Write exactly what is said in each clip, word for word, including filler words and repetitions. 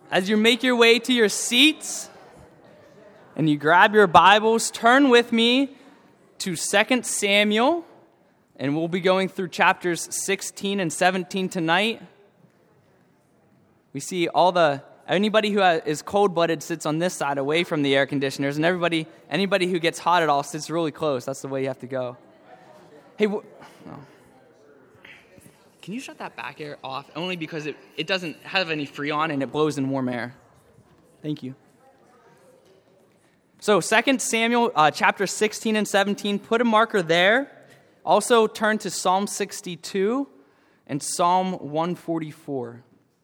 As you make your way to your seats and you grab your Bibles, turn with me to Second Samuel, and we'll be going through chapters sixteen and seventeen tonight. We see all the, anybody who is cold-blooded sits on this side away from the air conditioners, and everybody, anybody who gets hot at all sits really close. That's the way you have to go. Hey, wh- oh. Can you shut that back air off? Only because it, it doesn't have any Freon and it blows in warm air. Thank you. So Second Samuel uh, chapter sixteen and seventeen, put a marker there. Also turn to Psalm sixty-two and Psalm one forty-four.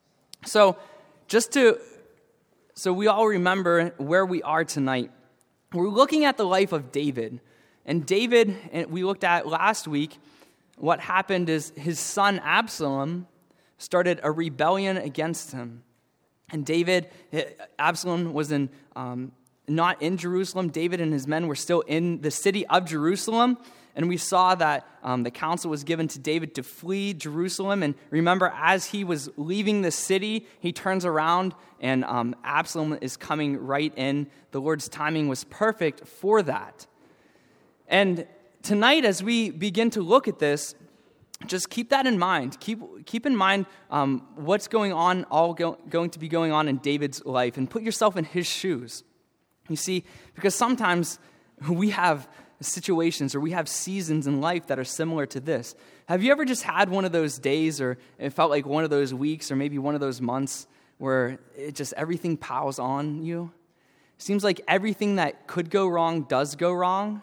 So just to, so we all remember where we are tonight. We're looking at the life of David. And David, and we looked at last week, what happened is his son Absalom started a rebellion against him. And David, Absalom was in um, not in Jerusalem. David and his men were still in the city of Jerusalem. And we saw that um, the counsel was given to David to flee Jerusalem. And remember, as he was leaving the city, he turns around and um, Absalom is coming right in. The Lord's timing was perfect for that. And tonight, as we begin to look at this, just keep that in mind. Keep keep in mind um, what's going on, all go, going to be going on in David's life, and put yourself in his shoes. You see, because sometimes we have situations or we have seasons in life that are similar to this. Have you ever just had one of those days, or it felt like one of those weeks, or maybe one of those months where it just everything piles on you? It seems like everything that could go wrong does go wrong.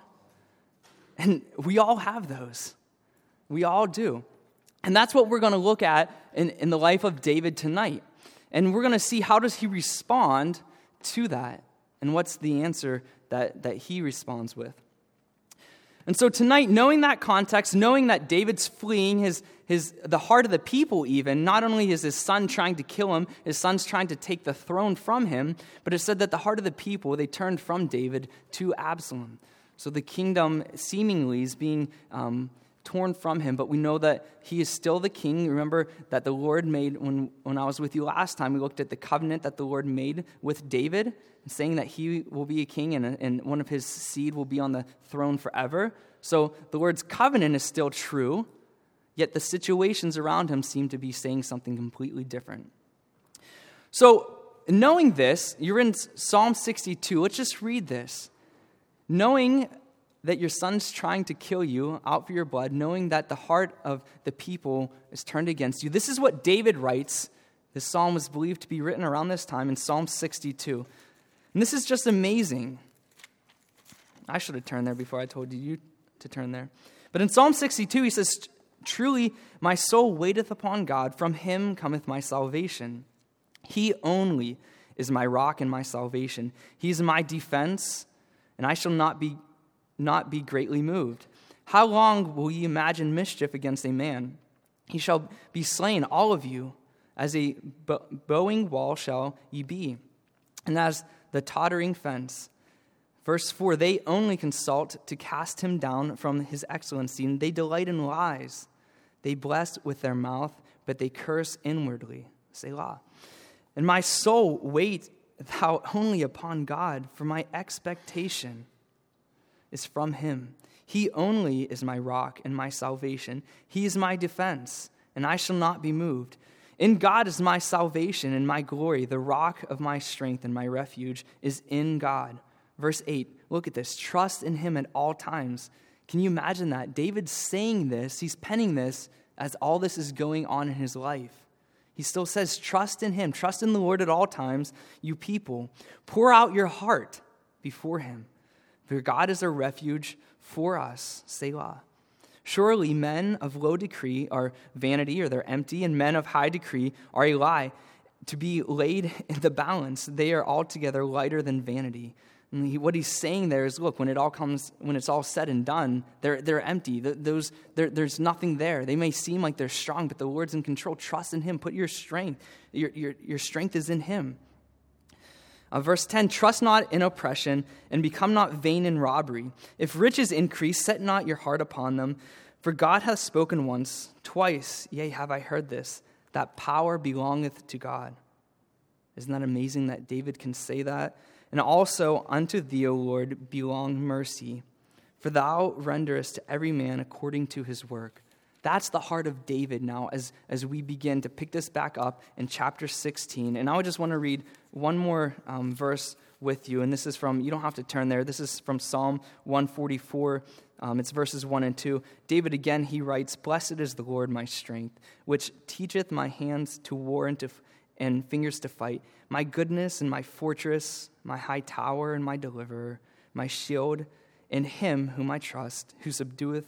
And we all have those. We all do. And that's what we're going to look at in, in the life of David tonight. And we're going to see how does he respond to that, and what's the answer that, that he responds with. And so tonight, knowing that context, knowing that David's fleeing his, his the heart of the people even, not only is his son trying to kill him, his son's trying to take the throne from him, but it said that the heart of the people, they turned from David to Absalom. So the kingdom seemingly is being um, torn from him, but we know that he is still the king. Remember that the Lord made, when, when I was with you last time, we looked at the covenant that the Lord made with David, saying that he will be a king and, and one of his seed will be on the throne forever. So the Lord's covenant is still true, yet the situations around him seem to be saying something completely different. So knowing this, you're in Psalm sixty-two. Let's just read this. Knowing that your son's trying to kill you out for your blood, knowing that the heart of the people is turned against you. This is what David writes. This psalm was believed to be written around this time in Psalm sixty-two. And this is just amazing. I should have turned there before I told you to turn there. But in Psalm sixty-two, he says, "Truly my soul waiteth upon God, from him cometh my salvation. He only is my rock and my salvation. He is my defense, and I shall not be not be greatly moved. How long will ye imagine mischief against a man? He shall be slain, all of you. As a bowing wall shall ye be, and as the tottering fence." Verse four, "They only consult to cast him down from his excellency, and they delight in lies. They bless with their mouth, but they curse inwardly." Selah. "And my soul wait thou only upon God, for my expectation is from him. He only is my rock and my salvation. He is my defense, and I shall not be moved. In God is my salvation and my glory. The rock of my strength and my refuge is in God." Verse eight, look at this. "Trust in him at all times." Can you imagine that? David's saying this, he's penning this as all this is going on in his life. He still says, trust in him. Trust in the Lord at all times, you people. Pour out your heart before him. For God is a refuge for us. Selah. "Surely men of low decree are vanity," or they're empty, "and men of high decree are a lie. To be laid in the balance, they are altogether lighter than vanity." And he, what he's saying there is, look, when it all comes, when it's all said and done, they're they're empty. Those there, there's nothing there. They may seem like they're strong, but the Lord's in control. Trust in him. Put your strength. Your your your strength is in him. Uh, verse ten, "Trust not in oppression, and become not vain in robbery. If riches increase, set not your heart upon them. For God hath spoken once, twice, yea, have I heard this, that power belongeth to God." Isn't that amazing that David can say that? And also, unto thee, O Lord, belong mercy, for thou renderest to every man according to his work. That's the heart of David now as, as we begin to pick this back up in chapter sixteen. And I would just want to read one more um, verse with you. And this is from, you don't have to turn there, this is from Psalm one forty-four. Um, it's verses one and two. David again, he writes, Blessed is the Lord my strength, which teacheth my hands to war and, to, and fingers to fight. My goodness and my fortress, my high tower and my deliverer, my shield, in him whom I trust, who subdueth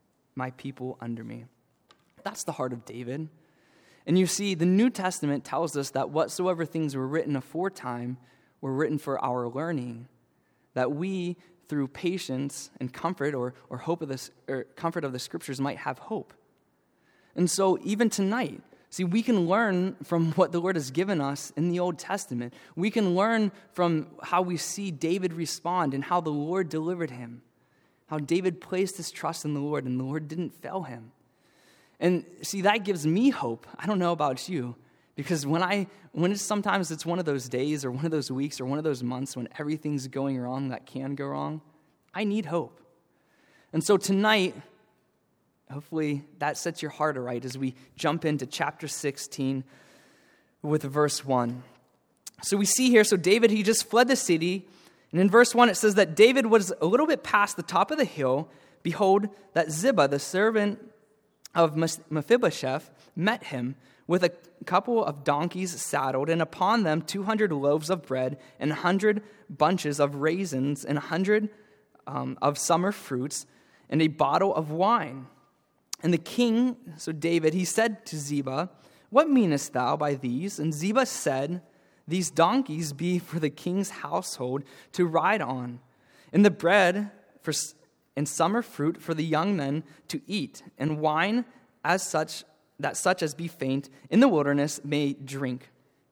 my people under me. That's the heart of David. And you see, the New Testament tells us that whatsoever things were written aforetime were written for our learning, that we, through patience and comfort or, or hope of the or comfort of the scriptures, might have hope. And so even tonight, see, we can learn from what the Lord has given us in the Old Testament. We can learn from how we see David respond and how the Lord delivered him, how David placed his trust in the Lord and the Lord didn't fail him. And see, that gives me hope. I don't know about you, because when I, when it's sometimes it's one of those days or one of those weeks or one of those months when everything's going wrong that can go wrong, I need hope. And so tonight, hopefully that sets your heart aright as we jump into chapter sixteen with verse one. So we see here, so David, he just fled the city. And in verse one, it says that David was a little bit past the top of the hill. Behold, that Ziba, the servant of Mephibosheth, met him with a couple of donkeys saddled, and upon them two hundred loaves of bread, and a hundred bunches of raisins, and a hundred um, of summer fruits, and a bottle of wine. And the king, so David, he said to Ziba, What meanest thou by these? And Ziba said, These donkeys be for the king's household to ride on, and the bread for and summer fruit for the young men to eat, and wine as such that such as be faint in the wilderness may drink.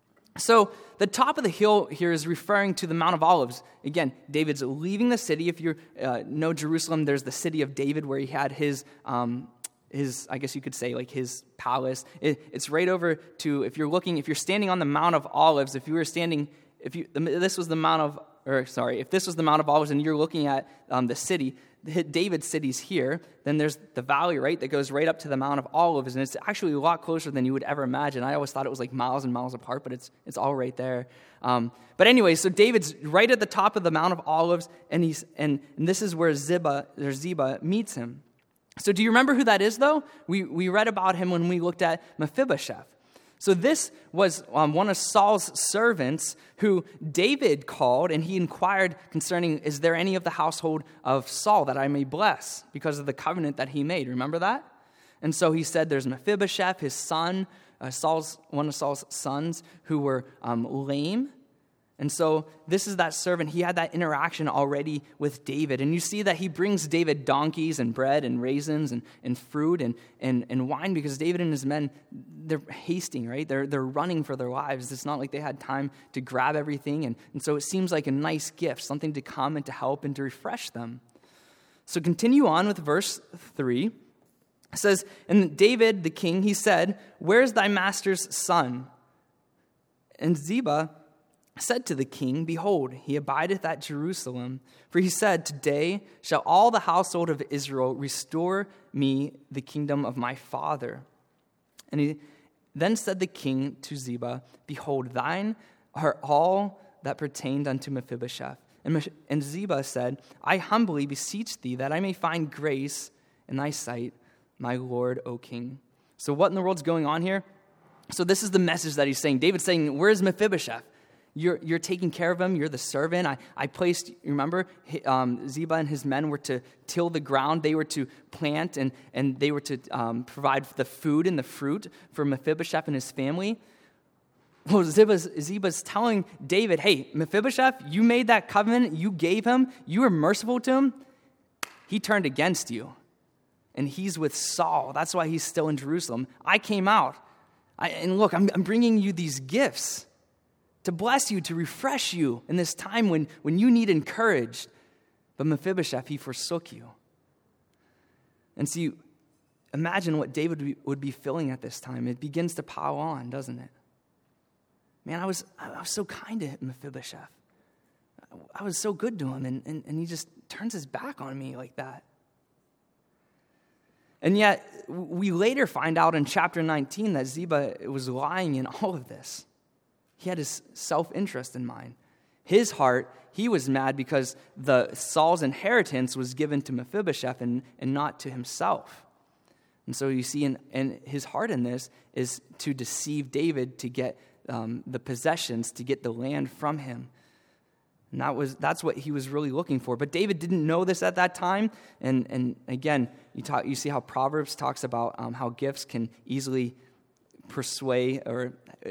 So the top of the hill here is referring to the Mount of Olives. Again, David's leaving the city. If you uh, know Jerusalem, there's the city of David where he had his, um, his I guess you could say, like his palace. It, it's right over to, if you're looking, if you're standing on the Mount of Olives, if you were standing, if you, this was the Mount of, or sorry, if this was the Mount of Olives and you're looking at um, the city, David's city's here, then there's the valley, right, that goes right up to the Mount of Olives, and it's actually a lot closer than you would ever imagine. I always thought it was like miles and miles apart, but it's it's all right there. Um, but anyway, so David's right at the top of the Mount of Olives, and he's and, and this is where Ziba, or Ziba meets him. So do you remember who that is, though? We we read about him when we looked at Mephibosheth. So this was um, one of Saul's servants who David called, and he inquired concerning, is there any of the household of Saul that I may bless because of the covenant that he made? Remember that? And so he said there's Mephibosheth, his son, uh, Saul's one of Saul's sons who were um, lame. And so this is that servant. He had that interaction already with David. And you see that he brings David donkeys and bread and raisins and, and fruit and, and, and wine because David and his men, they're hasting, right? They're, they're running for their lives. It's not like they had time to grab everything. And, and so it seems like a nice gift, something to come and to help and to refresh them. So continue on with verse three. It says, and David, the king, he said, where's thy master's son? And Ziba said to the king, behold, he abideth at Jerusalem. For he said, today shall all the household of Israel restore me the kingdom of my father. And he then said the king to Ziba, behold, thine are all that pertained unto Mephibosheth. And, and Ziba said, I humbly beseech thee that I may find grace in thy sight, my lord, O king. So what in the world's going on here? So this is the message that he's saying. David's saying, where's Mephibosheth? You're, you're taking care of him. You're the servant. I, I placed, remember, um, Ziba and his men were to till the ground. They were to plant, and, and they were to um, provide the food and the fruit for Mephibosheth and his family. Well, Ziba's, Ziba's telling David, hey, Mephibosheth, you made that covenant. You gave him. You were merciful to him. He turned against you, and he's with Saul. That's why he's still in Jerusalem. I came out, I, and look, I'm, I'm bringing you these gifts to bless you, to refresh you in this time when, when you need encouraged. But Mephibosheth, he forsook you. And see, imagine what David would be feeling at this time. It begins to pile on, doesn't it? man, I was I was so kind to Mephibosheth. I was so good to him, and, and, and he just turns his back on me like that. And yet, we later find out in chapter nineteen that Ziba was lying in all of this. He had his self-interest in mind. His heart, he was mad because the Saul's inheritance was given to Mephibosheth and, and not to himself. And so you see, in, in his heart in this is to deceive David to get um, the possessions, to get the land from him. And that was that's what he was really looking for. But David didn't know this at that time. And and again, you talk, you see how Proverbs talks about um, how gifts can easily persuade or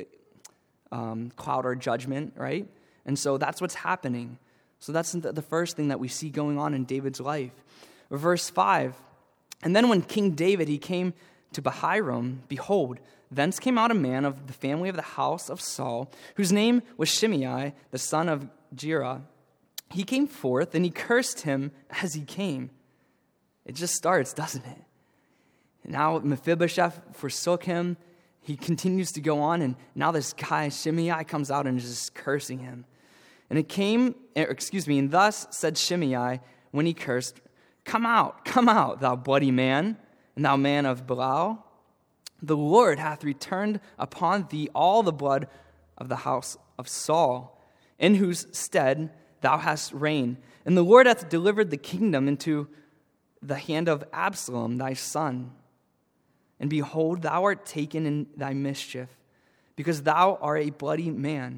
um, cloud our judgment, right? And so that's what's happening. So that's the first thing that we see going on in David's life. Verse five, and then when King David, he came to Bahiram, behold, thence came out a man of the family of the house of Saul, whose name was Shimei, the son of Gera. He came forth, and he cursed him as he came. It just starts, doesn't it? And now Mephibosheth forsook him. He continues to go on, and now this guy, Shimei, comes out and is just cursing him. And it came, excuse me, and thus said Shimei when he cursed, Come out, come out, thou bloody man, and thou man of Belial. The Lord hath returned upon thee all the blood of the house of Saul, in whose stead thou hast reigned. And the Lord hath delivered the kingdom into the hand of Absalom, thy son. And behold, thou art taken in thy mischief, because thou art a bloody man.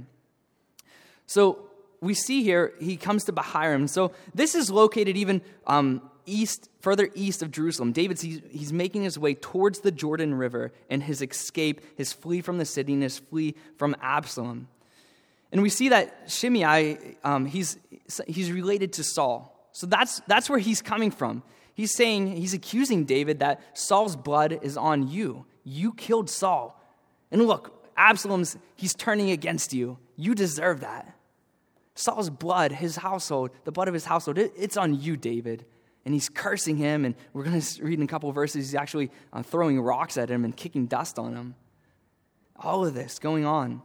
So we see here, he comes to Bahiram. So this is located even um, east, further east of Jerusalem. David's, he's, he's making his way towards the Jordan River and his escape, his flee from the city, and his flee from Absalom. And we see that Shimei, um, he's he's related to Saul. So that's that's where he's coming from. He's saying, he's accusing David that Saul's blood is on you. You killed Saul. And look, Absalom's, he's turning against you. You deserve that. Saul's blood, his household, the blood of his household, it, it's on you, David. And he's cursing him, and we're going to read in a couple of verses, he's actually uh, throwing rocks at him and kicking dust on him. All of this going on.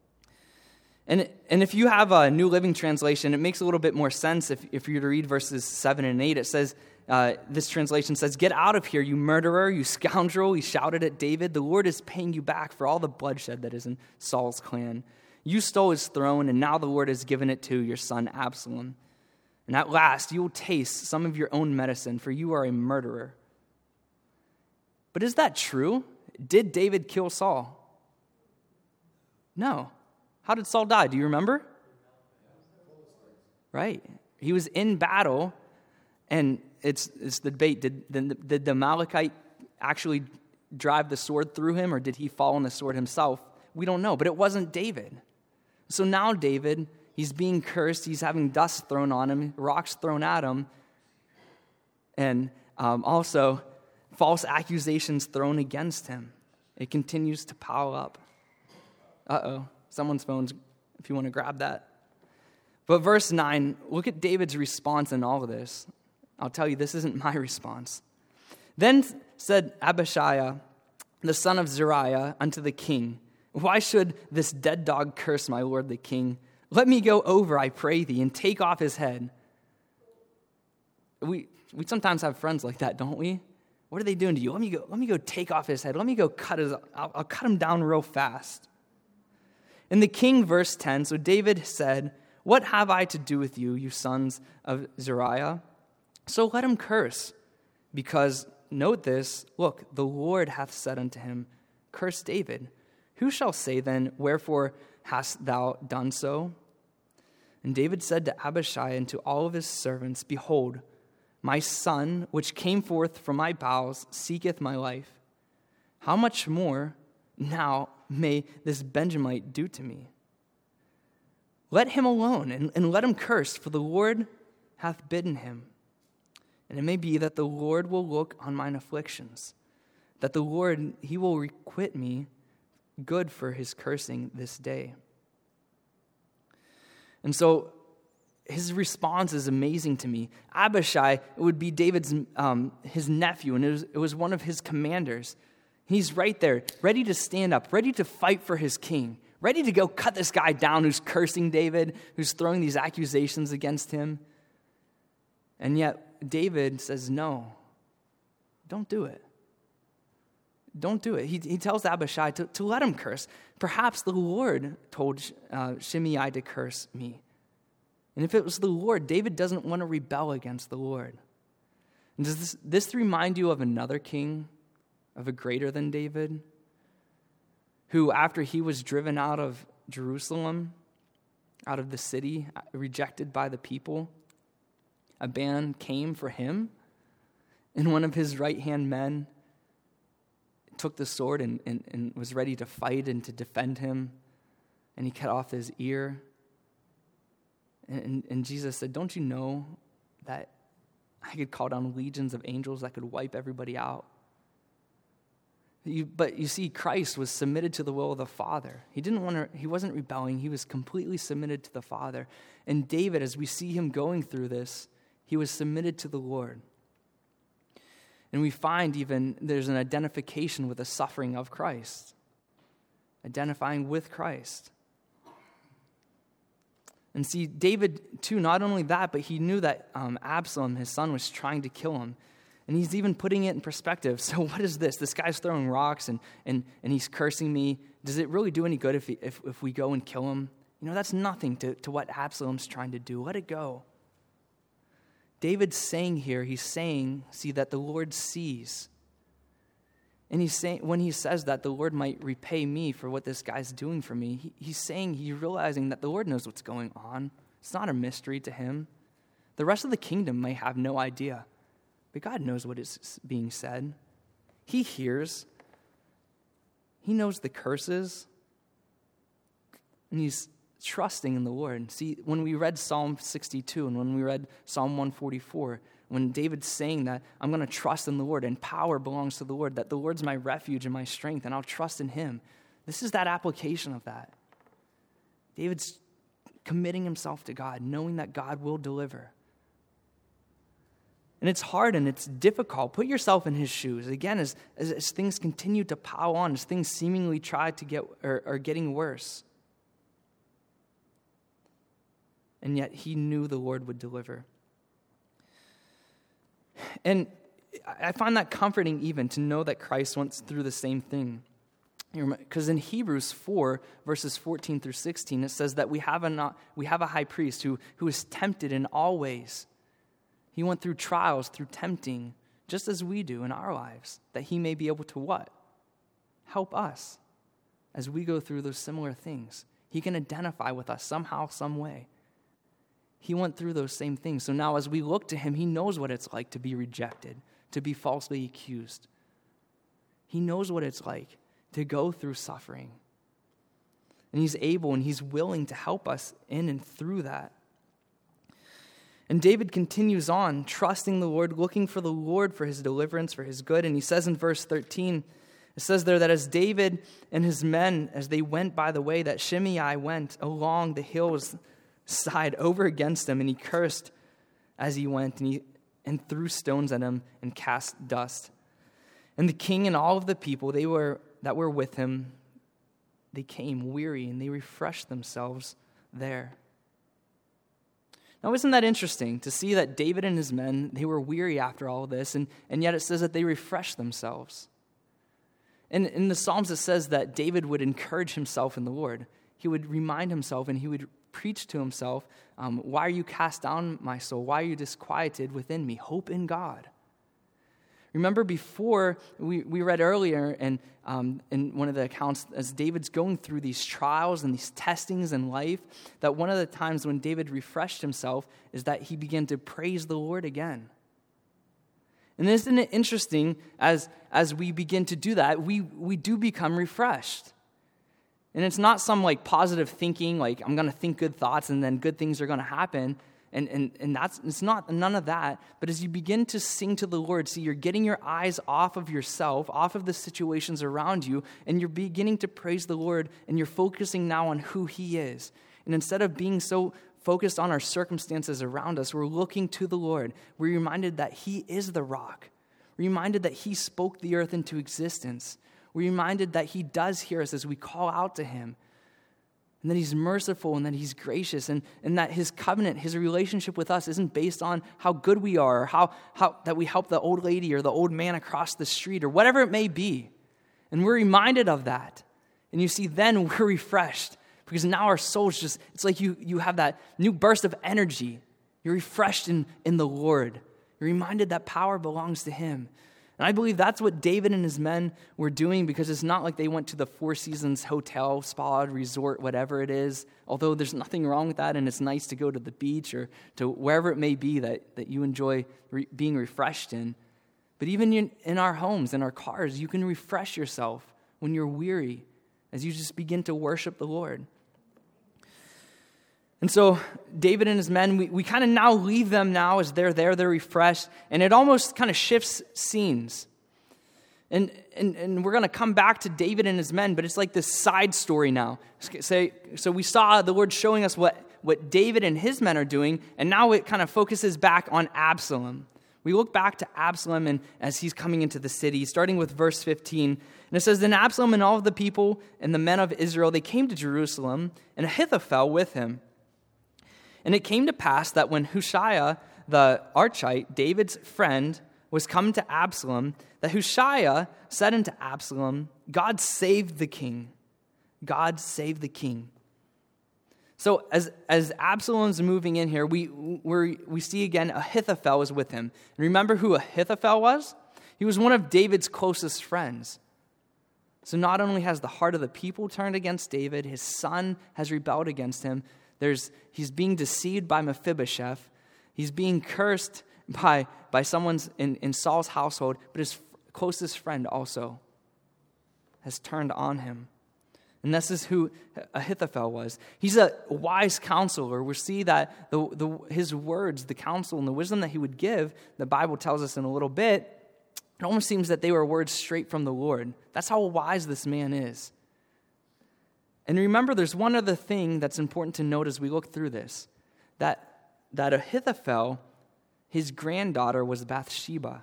And and if you have a New Living Translation, it makes a little bit more sense if, if you were to read verses seven and eight. It says, uh, this translation says, Get out of here, you murderer, you scoundrel. He shouted at David, the Lord is paying you back for all the bloodshed that is in Saul's clan. You stole his throne, and now the Lord has given it to your son Absalom. And at last you will taste some of your own medicine, for you are a murderer. But is that true? Did David kill Saul? No. How did Saul die? Do you remember? Right. He was in battle, and it's it's the debate. Did, did, did the Amalekite actually drive the sword through him, or did he fall on the sword himself? We don't know, but it wasn't David. So now David, he's being cursed. He's having dust thrown on him, rocks thrown at him, and um, also false accusations thrown against him. It continues to pile up. Uh-oh. Someone's phone's, if you want to grab that. But verse nine, look at David's response in all of this. I'll tell you, this isn't my response. Then said Abishai, the son of Zeruiah, unto the king, Why should this dead dog curse my lord the king? Let me go over, I pray thee, and take off his head. We we sometimes have friends like that, don't we? What are they doing to you? Let me go, let me go take off his head. Let me go cut his, I'll, I'll cut him down real fast. And the king, verse ten, so David said, What have I to do with you, you sons of Zeruiah? So let him curse, because, note this, look, the Lord hath said unto him, Curse David. Who shall say then, Wherefore hast thou done so? And David said to Abishai and to all of his servants, Behold, my son, which came forth from my bowels, seeketh my life. How much more now may this Benjamite do to me? Let him alone, and, and let him curse, for the Lord hath bidden him. And it may be that the Lord will look on mine afflictions, that the Lord, he will requite me good for his cursing this day. And so his response is amazing to me. Abishai would be David's um, his nephew, and it was, it was one of his commanders. He's right there, ready to stand up, ready to fight for his king, ready to go cut this guy down who's cursing David, who's throwing these accusations against him. And yet David says, no, don't do it. Don't do it. He, he tells Abishai to, to let him curse. Perhaps the Lord told uh, Shimei to curse me. And if it was the Lord, David doesn't want to rebel against the Lord. And does this, this remind you of another king, of a greater than David, who after he was driven out of Jerusalem, out of the city, rejected by the people, a band came for him, and one of his right-hand men took the sword and, and, and was ready to fight and to defend him, and he cut off his ear. And, and Jesus said, don't you know that I could call down legions of angels that could wipe everybody out? You, but you see, Christ was submitted to the will of the Father. He didn't want to, he wasn't rebelling. He was completely submitted to the Father. And David, as we see him going through this, he was submitted to the Lord. And we find even there's an identification with the suffering of Christ, identifying with Christ. And see, David, too, not only that, but he knew that um, Absalom, his son, was trying to kill him. And he's even putting it in perspective. So what is this? This guy's throwing rocks and and, and he's cursing me. Does it really do any good if, he, if if we go and kill him? You know, that's nothing to, to what Absalom's trying to do. Let it go. David's saying here, he's saying, see, that the Lord sees. And he's saying, when he says that, the Lord might repay me for what this guy's doing for me, he, he's saying, he's realizing that the Lord knows what's going on. It's not a mystery to him. The rest of the kingdom may have no idea, but God knows what is being said. He hears. He knows the curses. And he's trusting in the Lord. See, when we read Psalm sixty-two and when we read Psalm one forty-four, when David's saying that I'm going to trust in the Lord and power belongs to the Lord, that the Lord's my refuge and my strength and I'll trust in him. This is that application of that. David's committing himself to God, knowing that God will deliver. And it's hard and it's difficult. Put yourself in his shoes. Again, as, as, as things continue to pile on, as things seemingly try to get, or are getting worse. And yet he knew the Lord would deliver. And I find that comforting even to know that Christ went through the same thing. Because in Hebrews four, verses fourteen through sixteen, it says that we have a, we have a high priest who, who is tempted in all ways. He went through trials, through tempting, just as we do in our lives, that he may be able to what? Help us as we go through those similar things. He can identify with us somehow, some way. He went through those same things. So now as we look to him, he knows what it's like to be rejected, to be falsely accused. He knows what it's like to go through suffering. And he's able and he's willing to help us in and through that. And David continues on, trusting the Lord, looking for the Lord for his deliverance, for his good. And he says in verse thirteen, it says there that as David and his men, as they went by the way that Shimei went along the hills side over against him, and he cursed as he went, and he and threw stones at him and cast dust. And the king and all of the people they were that were with him, they came weary and they refreshed themselves there. Now, isn't that interesting to see that David and his men, they were weary after all of this, and, and yet it says that they refreshed themselves. And in the Psalms, it says that David would encourage himself in the Lord. He would remind himself and he would preach to himself, um, why are you cast down, my soul? Why are you disquieted within me? Hope in God. Remember before, we, we read earlier and um, in one of the accounts, as David's going through these trials and these testings in life, that one of the times when David refreshed himself is that he began to praise the Lord again. And isn't it interesting, as, as we begin to do that, we, we do become refreshed. And it's not some like positive thinking, like I'm going to think good thoughts and then good things are going to happen. And, and, and that's, it's not none of that. But as you begin to sing to the Lord, see, you're getting your eyes off of yourself, off of the situations around you, and you're beginning to praise the Lord, and you're focusing now on who he is. And instead of being so focused on our circumstances around us, we're looking to the Lord. We're reminded that he is the rock. We're reminded that he spoke the earth into existence. We're reminded that he does hear us as we call out to him. and that he's merciful, and that he's gracious, and, and that his covenant, his relationship with us isn't based on how good we are, or how, how that we help the old lady or the old man across the street, or whatever it may be. And we're reminded of that. And you see, then we're refreshed, because now our souls just, it's like you, you have that new burst of energy. You're refreshed in, in the Lord. You're reminded that power belongs to him. And I believe that's what David and his men were doing, because it's not like they went to the Four Seasons hotel, spa, resort, whatever it is, although there's nothing wrong with that, and it's nice to go to the beach or to wherever it may be that, that you enjoy re- being refreshed in. But even in, in our homes, in our cars, you can refresh yourself when you're weary as you just begin to worship the Lord. And so David and his men, we, we kind of now leave them now as they're there, they're refreshed, and it almost kind of shifts scenes. And, and, and we're going to come back to David and his men, but it's like this side story now. So, so we saw the Lord showing us what, what David and his men are doing, and now it kind of focuses back on Absalom. We look back to Absalom and as he's coming into the city, starting with verse fifteen. And it says, Then Absalom and all of the people and the men of Israel, they came to Jerusalem, and Ahithophel with him. And it came to pass that when Hushai the Archite, David's friend, was come to Absalom, that Hushai said unto Absalom, God saved the king. God saved the king. So as, as Absalom's moving in here, we we we see again Ahithophel is with him. And remember who Ahithophel was? He was one of David's closest friends. So not only has the heart of the people turned against David, his son has rebelled against him. There's he's being deceived by Mephibosheth. He's being cursed by, by someone's in, in Saul's household, but his closest friend also has turned on him. And this is who Ahithophel was. He's a wise counselor. We see that the, the his words, the counsel and the wisdom that he would give, the Bible tells us in a little bit, it almost seems that they were words straight from the Lord. That's how wise this man is. And remember, there's one other thing that's important to note as we look through this, that, that Ahithophel, his granddaughter was Bathsheba.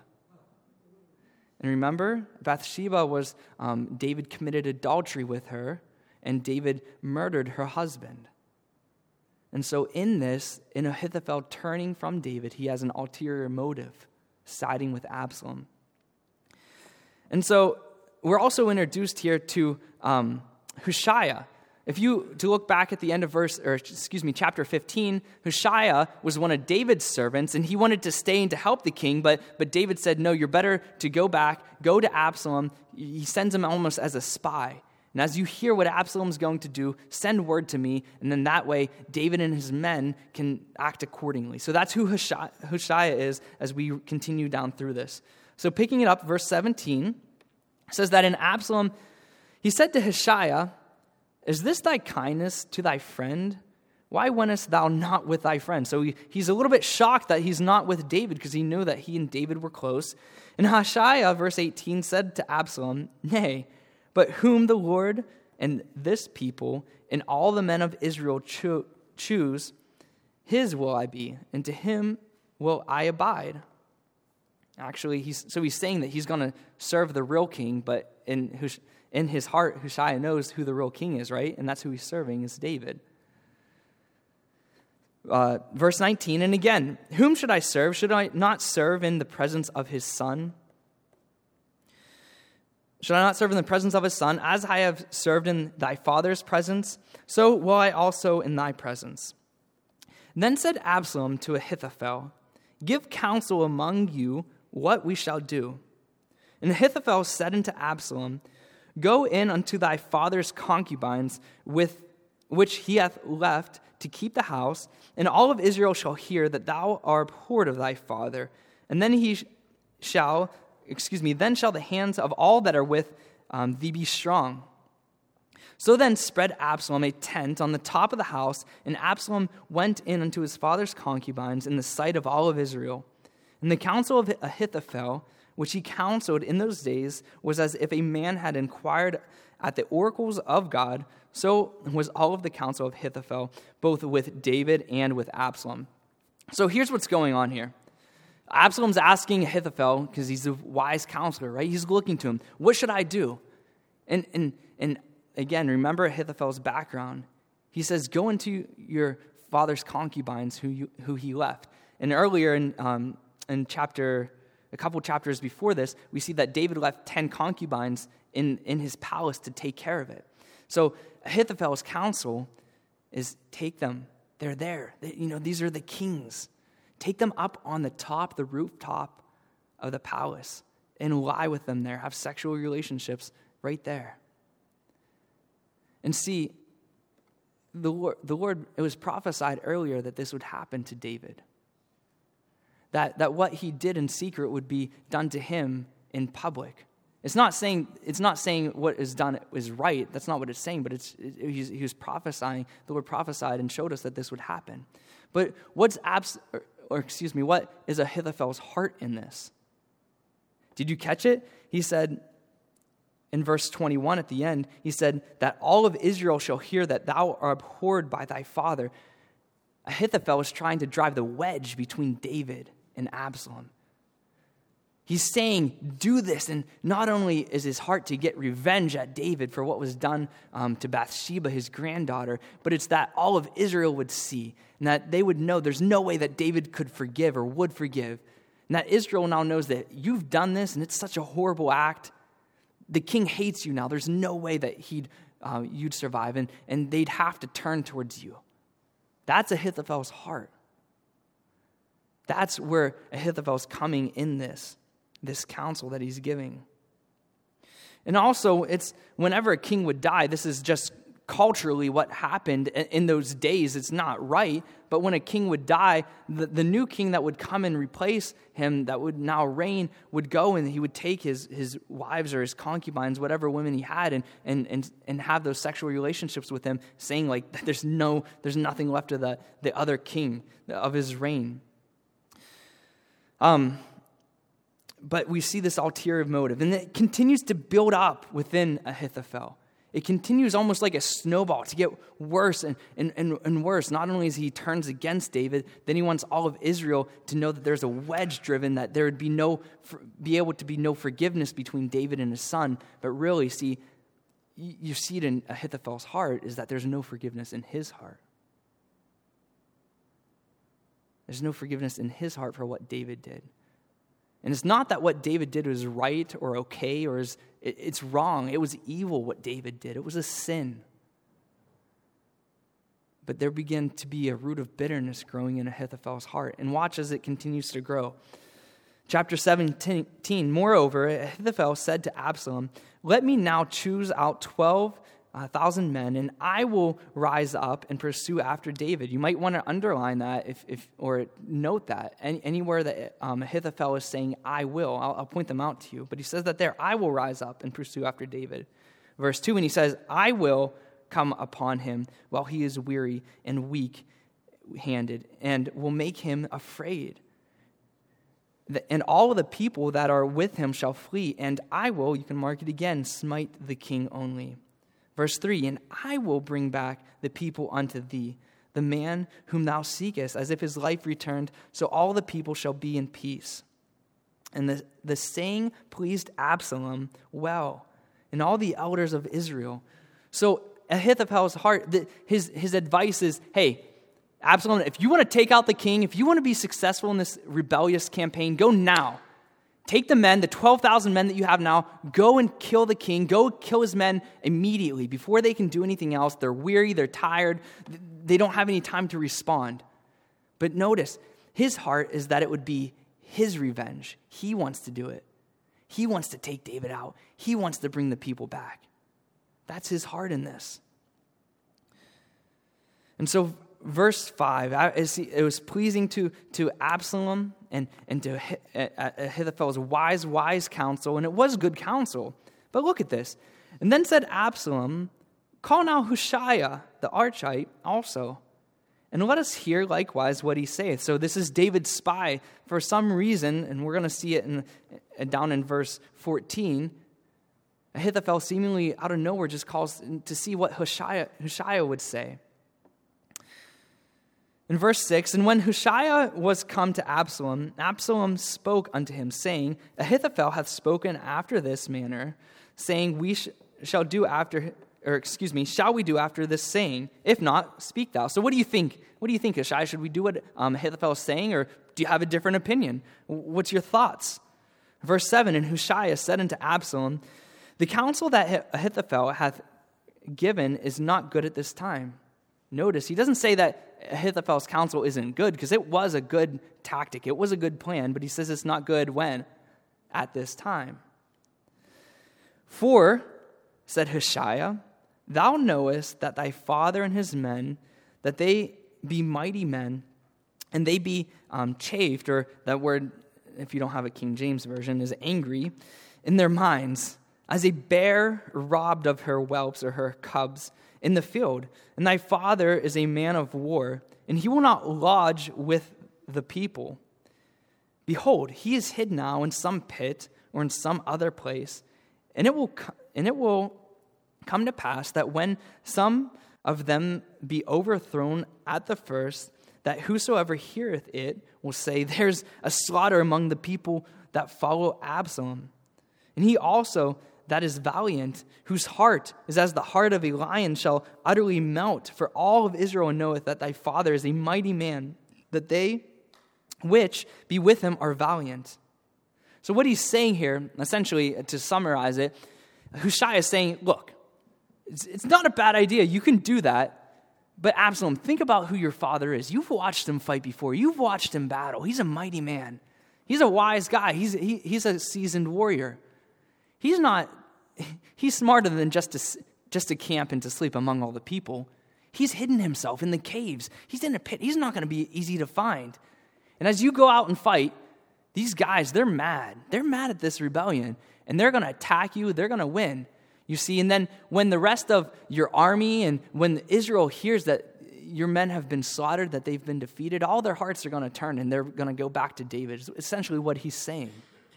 And remember, Bathsheba was, um, David committed adultery with her, and David murdered her husband. And so in this, in Ahithophel turning from David, he has an ulterior motive, siding with Absalom. And so we're also introduced here to um, Hushai. If you, to look back at the end of verse, or excuse me, chapter fifteen, Hushai was one of David's servants, and he wanted to stay and to help the king, but, but David said, no, you're better to go back, go to Absalom. He sends him almost as a spy. And as you hear what Absalom's going to do, send word to me, and then that way David and his men can act accordingly. So that's who Hushai, Hushai is as we continue down through this. So picking it up, verse seventeen says that in Absalom, he said to Hushai, Is this thy kindness to thy friend? Why wentest thou not with thy friend? So he, he's a little bit shocked that he's not with David, because he knew that he and David were close. And Hushai, verse eighteen, said to Absalom, Nay, but whom the Lord and this people and all the men of Israel cho- choose, his will I be, and to him will I abide. Actually, he's so he's saying that he's going to serve the real king, but in Hush, in his heart, Hushai knows who the real king is, right? And that's who he's serving, is David. Uh, verse nineteen, and again, whom should I serve? Should I not serve in the presence of his son? Should I not serve in the presence of his son? As I have served in thy father's presence, so will I also in thy presence. Then said Absalom to Ahithophel, Give counsel among you what we shall do. And Ahithophel said unto Absalom, Go in unto thy father's concubines, with which he hath left to keep the house, and all of Israel shall hear that thou art abhorred of thy father. And then he shall, excuse me, then shall the hands of all that are with um, thee be strong. So then spread Absalom a tent on the top of the house, and Absalom went in unto his father's concubines in the sight of all of Israel. And the counsel of Ahithophel, which he counseled in those days, was as if a man had inquired at the oracles of God. So was all of the counsel of Ahithophel, both with David and with Absalom. So here's what's going on here. Absalom's asking Ahithophel, because he's a wise counselor, right? He's looking to him, what should I do? And and and again, remember Ahithophel's background. He says, go into your father's concubines who you, who he left. And earlier in um, in chapter, a couple chapters before this, we see that David left ten concubines in, in his palace to take care of it. So Ahithophel's counsel is take them. They're there. They, you know, these are the kings. Take them up on the top, the rooftop of the palace, and lie with them there. Have sexual relationships right there. And see, the Lord, the Lord, it was prophesied earlier that this would happen to David. That, that what he did in secret would be done to him in public. It's not saying it's not saying what is done is right. That's not what it's saying. But it's it, he's, he was prophesying. The Lord prophesied and showed us that this would happen. But what's abs or, or excuse me, what is Ahithophel's heart in this? Did you catch it? He said in verse twenty-one at the end, he said that all of Israel shall hear that thou art abhorred by thy father. Ahithophel was trying to drive the wedge between David and Absalom. He's saying, do this. And not only is his heart to get revenge at David for what was done um, to Bathsheba, his granddaughter, but it's that all of Israel would see and that they would know there's no way that David could forgive or would forgive. And that Israel now knows that you've done this and it's such a horrible act. The king hates you now. There's no way that he'd uh, you'd survive, and, and they'd have to turn towards you. That's Ahithophel's heart. That's where Ahithophel's coming in this. This counsel that he's giving. And also, it's whenever a king would die, this is just culturally what happened in those days. It's not right, but when a king would die, the, the new king that would come and replace him, that would now reign, would go and he would take his, his wives or his concubines, whatever women he had, and, and, and, and have those sexual relationships with them, saying like, there's no, there's nothing left of the, the other king of his reign. Um... But we see this ulterior motive, and it continues to build up within Ahithophel. It continues almost like a snowball to get worse and, and, and, and worse. Not only as he turns against David, then he wants all of Israel to know that there's a wedge driven, that there would be no, be able to be no forgiveness between David and his son. But really, see, you see it in Ahithophel's heart is that there's no forgiveness in his heart. There's no forgiveness in his heart for what David did. And it's not that what David did was right or okay or is it, it's wrong. It was evil what David did. It was a sin. But there began to be a root of bitterness growing in Ahithophel's heart. And watch as it continues to grow. Chapter seventeen, moreover, Ahithophel said to Absalom, let me now choose out twelve thousand men, and I will rise up and pursue after David. You might want to underline that if, if or note that. Any, anywhere that um, Ahithophel is saying, I will, I'll, I'll point them out to you. But he says that there, I will rise up and pursue after David. Verse two, and he says, I will come upon him while he is weary and weak-handed, and will make him afraid. And all of the people that are with him shall flee, and I will, you can mark it again, smite the king only. Verse three, and I will bring back the people unto thee, the man whom thou seekest, as if his life returned, so all the people shall be in peace. And the, the saying pleased Absalom well, and all the elders of Israel. So Ahithophel's heart, the, his, his advice is, hey, Absalom, if you want to take out the king, if you want to be successful in this rebellious campaign, go now. Take the men, the twelve thousand men that you have now, go and kill the king. Go kill his men immediately before they can do anything else. They're weary, they're tired, they don't have any time to respond. But notice, his heart is that it would be his revenge. He wants to do it. He wants to take David out. He wants to bring the people back. That's his heart in this. And so verse five, it was pleasing to, to Absalom and, and to Ahithophel's wise, wise counsel, and it was good counsel. But look at this. And then said Absalom, call now Hushai the Archite also, and let us hear likewise what he saith. So this is David's spy. For some reason, and we're going to see it in, down in verse fourteen, Ahithophel seemingly out of nowhere just calls to see what Hushai, Hushai would say. In verse six, and when Hushai was come to Absalom, Absalom spoke unto him, saying, Ahithophel hath spoken after this manner, saying, We sh- shall do after or excuse me, shall we do after this saying? If not, speak thou. So what do you think? What do you think, Hushai? Should we do what um, Ahithophel is saying, or do you have a different opinion? What's your thoughts? Verse seven, and Hushai said unto Absalom, the counsel that Ahithophel hath given is not good at this time. Notice, he doesn't say that Ahithophel's counsel isn't good, because it was a good tactic. It was a good plan, but he says it's not good when? At this time. For, said Hushai, thou knowest that thy father and his men, that they be mighty men, and they be um, chafed, or that word, if you don't have a King James version, is angry, in their minds, as a bear robbed of her whelps or her cubs in the field. And thy father is a man of war, and he will not lodge with the people. Behold, he is hid now in some pit or in some other place, and it will and it will come to pass that when some of them be overthrown at the first, that whosoever heareth it will say, there's a slaughter among the people that follow Absalom. And he also that is valiant, whose heart is as the heart of a lion, shall utterly melt. For all of Israel knoweth that thy father is a mighty man, that they which be with him are valiant. So what he's saying here, essentially, to summarize it, Hushai is saying, look, it's, it's not a bad idea. You can do that. But Absalom, think about who your father is. You've watched him fight before. You've watched him battle. He's a mighty man. He's a wise guy. He's, he, he's a seasoned warrior. He's not, he's smarter than just to, just to camp and to sleep among all the people. He's hidden himself in the caves. He's in a pit. He's not going to be easy to find. And as you go out and fight, these guys, they're mad. They're mad at this rebellion. And they're going to attack you. They're going to win. You see, and then when the rest of your army and when Israel hears that your men have been slaughtered, that they've been defeated, all their hearts are going to turn and they're going to go back to David. It's essentially what he's saying,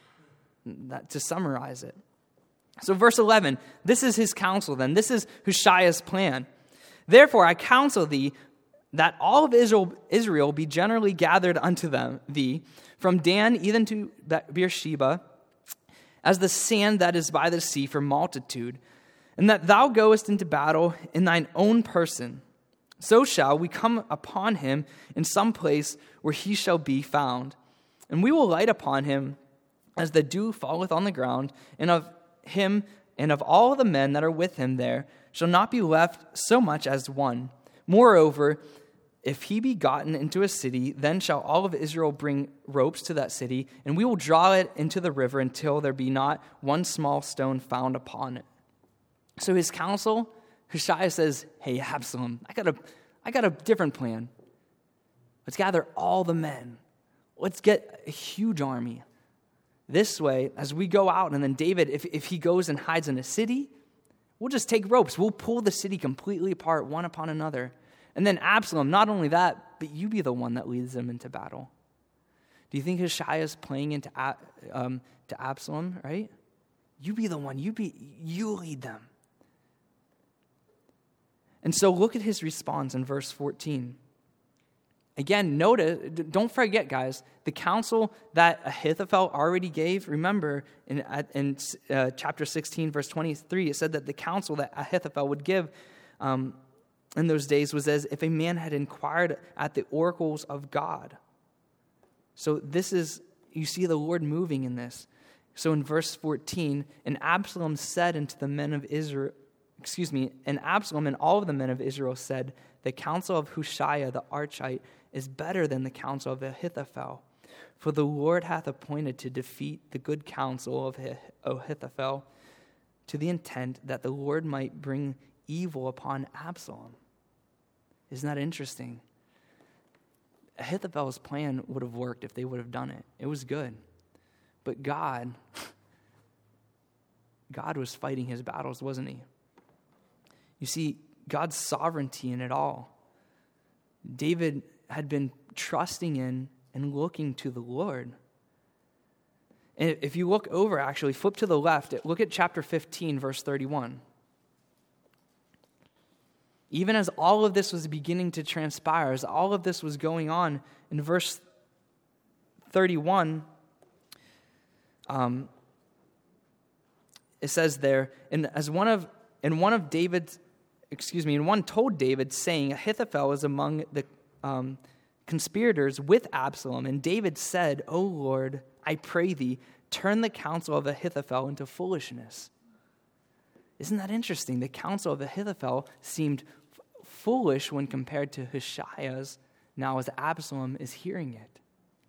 that, to summarize it. So verse eleven, this is his counsel then. This is Hushai's plan. Therefore I counsel thee that all of Israel, Israel be generally gathered unto them, thee, from Dan even to Beersheba, as the sand that is by the sea for multitude, and that thou goest into battle in thine own person. So shall we come upon him in some place where he shall be found. And we will light upon him as the dew falleth on the ground, and of him and of all the men that are with him there shall not be left so much as one. Moreover, if he be gotten into a city, then shall all of Israel bring ropes to that city, and we will draw it into the river until there be not one small stone found upon it. So his counsel, Hushai says, hey, Absalom, I got a, I got a different plan. Let's gather all the men. Let's get a huge army. This way, as we go out, and then David, if, if he goes and hides in a city, we'll just take ropes. We'll pull the city completely apart, one upon another. And then Absalom, not only that, but you be the one that leads them into battle. Do you think Hushai is playing into um, to Absalom, right? You be the one. You be you lead them. And so look at his response in verse fourteen. Again, notice, don't forget, guys, the counsel that Ahithophel already gave. Remember, in, in uh, chapter sixteen, verse twenty-three, it said that the counsel that Ahithophel would give um, in those days was as if a man had inquired at the oracles of God. So this is, you see the Lord moving in this. So in verse fourteen, and Absalom said unto the men of Israel, excuse me, and Absalom and all of the men of Israel said, the counsel of Hushai the Archite is better than the counsel of Ahithophel. For the Lord hath appointed to defeat the good counsel of Ahithophel, to the intent that the Lord might bring evil upon Absalom. Isn't that interesting? Ahithophel's plan would have worked if they would have done it. It was good. But God, God was fighting his battles, wasn't he? You see, God's sovereignty in it all. David had been trusting in and looking to the Lord. And if you look over, actually, flip to the left, look at chapter fifteen, verse thirty-one. Even as all of this was beginning to transpire, as all of this was going on, in verse thirty-one, um, it says there, and as one of and one of David's, excuse me, and one told David, saying, Ahithophel was among the um, conspirators with Absalom. And David said, O Lord, I pray thee, turn the counsel of Ahithophel into foolishness. Isn't that interesting? The counsel of Ahithophel seemed f- foolish when compared to Hushai's, now as Absalom is hearing it.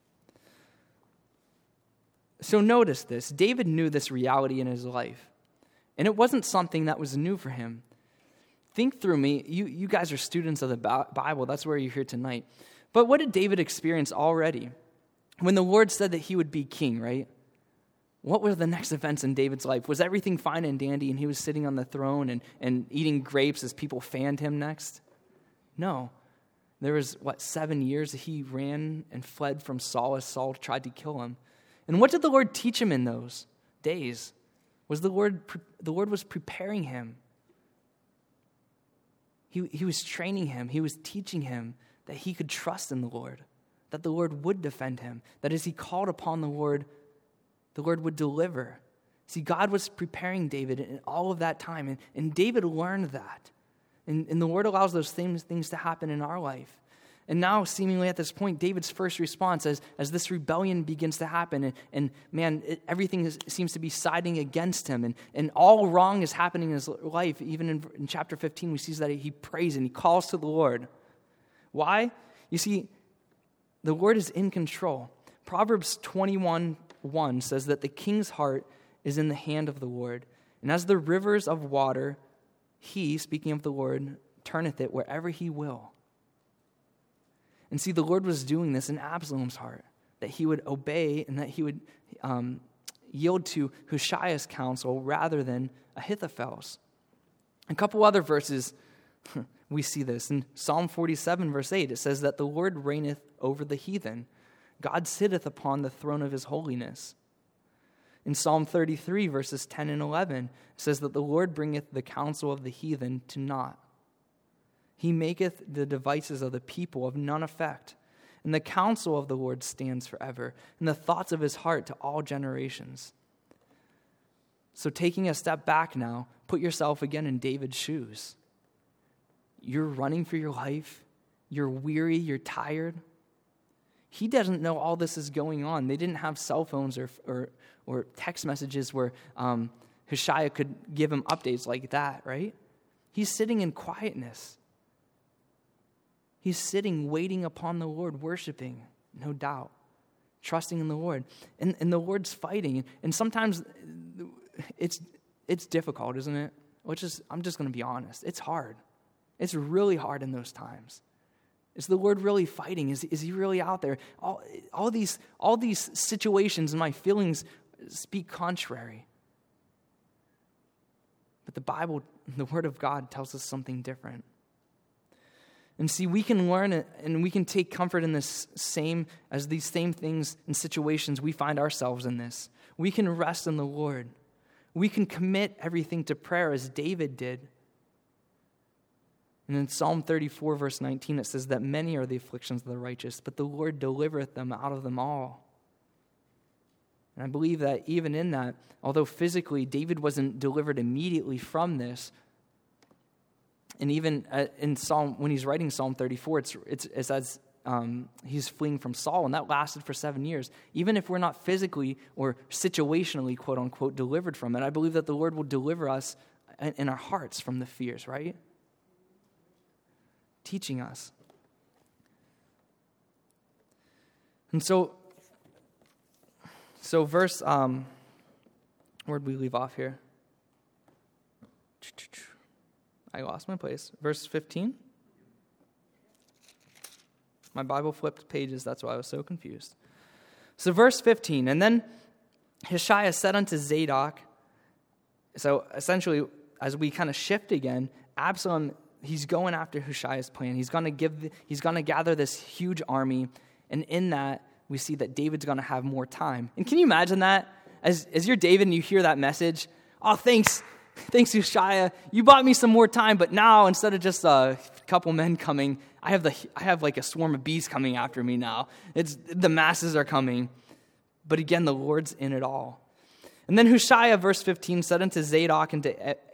So notice this. David knew this reality in his life, and it wasn't something that was new for him. Think through me. You, you guys are students of the Bible. That's where you're here tonight. But what did David experience already? When the Lord said that he would be king, right? What were the next events in David's life? Was everything fine and dandy and he was sitting on the throne and, and eating grapes as people fanned him next? No. There was, what, seven years he ran and fled from Saul as Saul tried to kill him. And what did the Lord teach him in those days? Was the Lord, the Lord was preparing him. He, he was training him. He was teaching him that he could trust in the Lord, that the Lord would defend him, that as he called upon the Lord, the Lord would deliver. See, God was preparing David in all of that time, and, and David learned that. And, and the Lord allows those things, things to happen in our life. And now, seemingly at this point, David's first response as, as this rebellion begins to happen, and, and man, it, everything is, seems to be siding against him, and, and all wrong is happening in his life. Even in, in chapter fifteen, we see that he prays and he calls to the Lord. Why? You see, the Lord is in control. Proverbs twenty-one one says that the king's heart is in the hand of the Lord, and as the rivers of water, he, speaking of the Lord, turneth it wherever he will. And see, the Lord was doing this in Absalom's heart, that he would obey and that he would um, yield to Hushai's counsel rather than Ahithophel's. A couple other verses, we see this. In Psalm forty-seven, verse eight, it says that the Lord reigneth over the heathen. God sitteth upon the throne of his holiness. In Psalm thirty-three, verses ten and eleven, it says that the Lord bringeth the counsel of the heathen to naught. He maketh the devices of the people of none effect. And the counsel of the Lord stands forever, and the thoughts of his heart to all generations. So taking a step back now, put yourself again in David's shoes. You're running for your life. You're weary. You're tired. He doesn't know all this is going on. They didn't have cell phones or or, or text messages where um, Hushai could give him updates like that, right? He's sitting in quietness. He's sitting, waiting upon the Lord, worshiping, no doubt, trusting in the Lord. And, and the Lord's fighting. And sometimes it's it's difficult, isn't it? Which is, I'm just going to be honest. It's hard. It's really hard in those times. Is the Lord really fighting? Is, is he really out there? All, all these all these situations and my feelings speak contrary. But the Bible, the Word of God, tells us something different. And see, we can learn and we can take comfort in this same, as these same things and situations we find ourselves in this. We can rest in the Lord. We can commit everything to prayer as David did. And in Psalm thirty-four, verse nineteen, it says that many are the afflictions of the righteous, but the Lord delivereth them out of them all. And I believe that even in that, although physically David wasn't delivered immediately from this, and even in Psalm, when he's writing Psalm thirty-four, it's it's, it's as um, he's fleeing from Saul, and that lasted for seven years. Even if we're not physically or situationally, quote unquote, delivered from it, I believe that the Lord will deliver us in our hearts from the fears, right? Teaching us. And so, so verse, um, where'd we leave off here? I lost my place. Verse fifteen. My Bible flipped pages, that's why I was so confused. So verse fifteen, and then Hushai said unto Zadok, so essentially, as we kind of shift again, Absalom, he's going after Hushai's plan. He's going to give, he's going to gather this huge army, and in that, we see that David's going to have more time. And can you imagine that? As, as you're David and you hear that message, oh, thanks, Thanks, Hushai. You bought me some more time, but now instead of just a couple men coming, I have the I have like a swarm of bees coming after me now. It's the masses are coming. But again, the Lord's in it all. And then Hushai, verse fifteen, said unto Zadok and to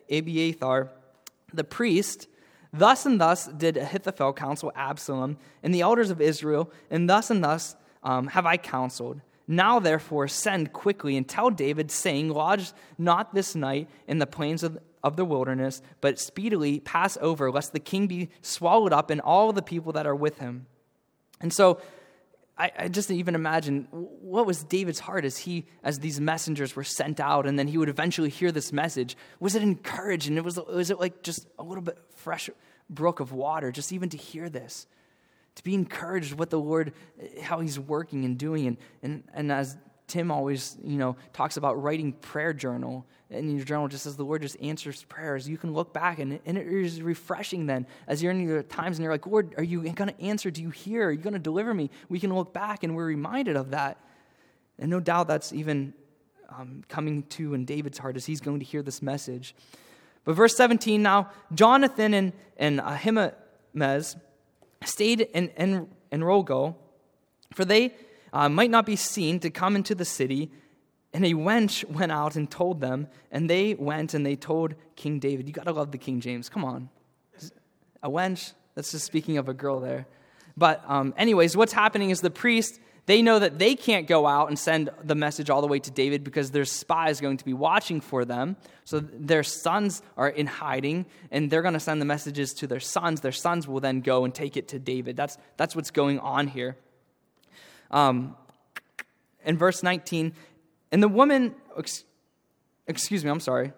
Abiathar, the priest, thus and thus did Ahithophel counsel Absalom and the elders of Israel, and thus and thus um, have I counseled. Now, therefore, send quickly and tell David, saying, lodge not this night in the plains of, of the wilderness, but speedily pass over, lest the king be swallowed up and all the people that are with him. And so, I, I just even imagine what was David's heart as he, as these messengers were sent out, and then he would eventually hear this message. Was it encouraged? And it was, was it like just a little bit fresh brook of water, just even to hear this? To be encouraged what the Lord, how he's working and doing. And, and, and as Tim always, you know, talks about writing prayer journal, and your journal just says the Lord just answers prayers. You can look back, and, and it is refreshing then. As you're in your times and you're like, Lord, are you going to answer? Do you hear? Are you going to deliver me? We can look back and we're reminded of that. And no doubt that's even um, coming to in David's heart as he's going to hear this message. But verse seventeen, now Jonathan and, and Ahimaaz stayed in, in, in Rogel, for they uh, might not be seen to come into the city. And a wench went out and told them, and they went and they told King David. You got to love the King James. Come on. A wench, that's just speaking of a girl there. But um, anyways, what's happening is the priest, they know that they can't go out and send the message all the way to David because there's spies going to be watching for them. So their sons are in hiding, and they're going to send the messages to their sons. Their sons will then go and take it to David. That's that's what's going on here. Um, in verse nineteen, and the woman, excuse me, I'm sorry.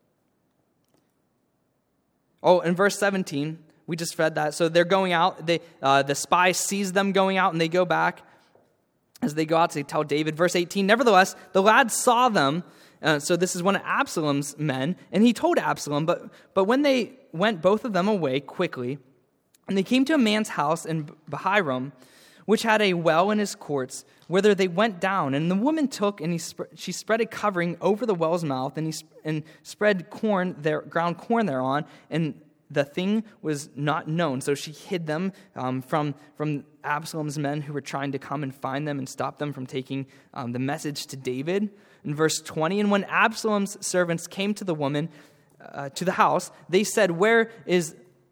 Oh, in verse seventeen, we just read that. So they're going out. They uh, the spy sees them going out, and they go back. As they go out to tell David, verse eighteen, nevertheless, the lad saw them. Uh, so this is one of Absalom's men, and he told Absalom, but but when they went both of them away quickly, and they came to a man's house in Bahiram, which had a well in his courts, whither they went down. And the woman took, and he sp- she spread a covering over the well's mouth, and he sp- and spread corn there, ground corn thereon, and the thing was not known. So she hid them um, from, from Absalom's men who were trying to come and find them and stop them from taking um, the message to David. In verse twenty, and when Absalom's servants came to the woman, uh, to the house, they said, where is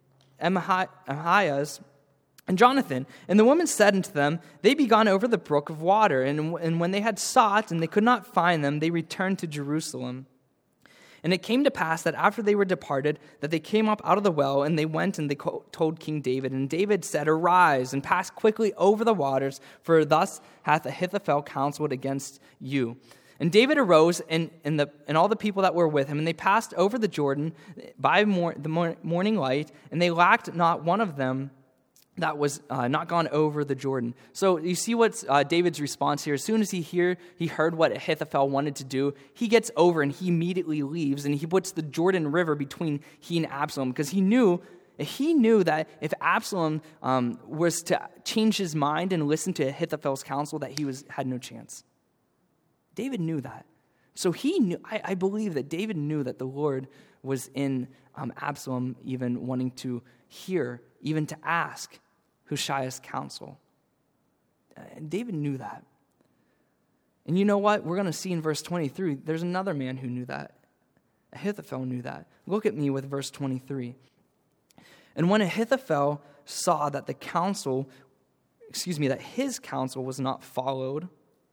Ahimaaz and Jonathan? And the woman said unto them, they be gone over the brook of water. And, and when they had sought and they could not find them, they returned to Jerusalem. And it came to pass that after they were departed, that they came up out of the well, and they went and they told King David. And David said, arise, and pass quickly over the waters, for thus hath Ahithophel counseled against you. And David arose, and, and, the, and all the people that were with him, and they passed over the Jordan by mor- the mor- morning light, and they lacked not one of them that was uh, not gone over the Jordan. So you see what's uh, David's response here. As soon as he hear he heard what Ahithophel wanted to do, he gets over and he immediately leaves, and he puts the Jordan River between he and Absalom, because he knew he knew that if Absalom um, was to change his mind and listen to Ahithophel's counsel, that he was had no chance. David knew that. So he knew. I, I believe that David knew that the Lord was in um, Absalom, even wanting to hear, even to ask Hushai's counsel. And David knew that. And you know what? We're going to see in verse twenty-three, there's another man who knew that. Ahithophel knew that. Look at me with verse twenty-three. And when Ahithophel saw that the counsel, excuse me, that his counsel was not followed,